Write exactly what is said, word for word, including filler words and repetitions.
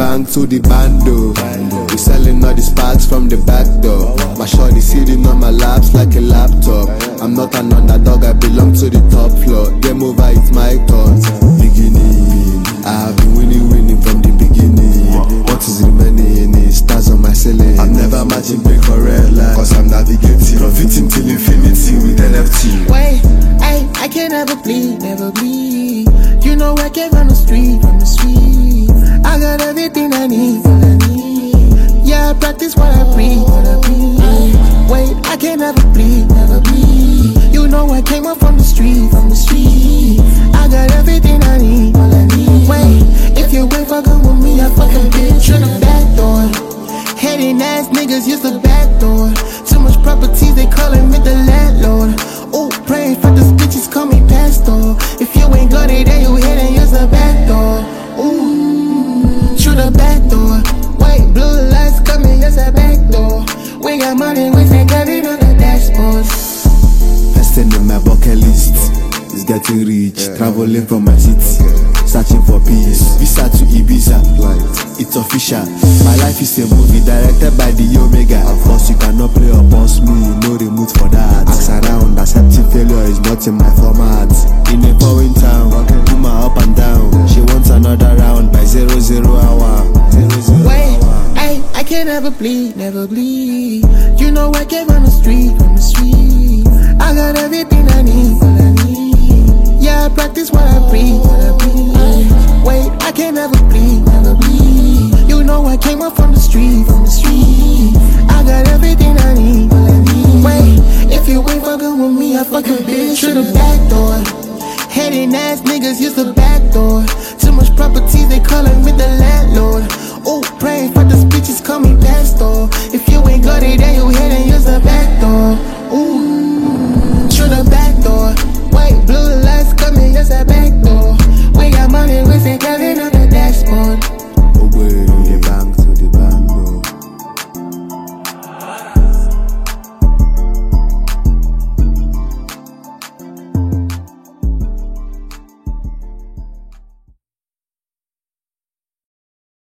bank to the bando. We selling all the sparks from the back door. My shorty sitting on my laps like a laptop. I'm not an underdog, I belong to the top floor. Game over, it's my turn. Beginning, I have been winning, winning from the beginning. What is remaining is stars on my ceiling. I'm never matching break or red line, cause I'm navigating, profiting till infinity with N F T. Wait, I, I can never bleed, never bleed. You know I came from the street, from the street. I got everything I need, all I need. Yeah, I practice what I preach, what I preach. Wait, I can never bleed, never bleed. You know I came up from the street, from the street. I got everything I need, all I need. Wait, if you ain't fucking with me, I fucking bitch through the back door. Hating ass niggas use the back door. Too much properties, they calling me the landlord. Ooh, praying for the bitches, call me pastor. If you ain't got it, then you hit and use the back door. Ooh, through the back door. White, blue lights coming, use the back door. We got money, we can get it on the dashboard. First thing in my bucket list is getting rich, traveling from my city, searching for peace. Visa to Ibiza, it's official. My life is a movie directed by the Omega. Of course you cannot play or boss me, no remote for that. Ask around, accepting failure is not in my format. In a foreign town, do my up and down. She wants another round by zero zero hour. Zero, zero Wait, hour. I, I can never bleed, never bleed. You know I came from the street, from the street. I got everything I need, all I need. Yeah, I practice what I preach, what I preach. Wait, I can never bleed, never bleed. You know I came up from the street, from the street. I got everything I need, all I need. Wait, if you ain't fucking with me, I fucking bitch through the back door. Hating ass niggas use the back door. Too much properties, they calling me the landlord. Ooh, praying for the bitches, call me pastor. If you ain't got it, then you hit and use the back door. Ooh.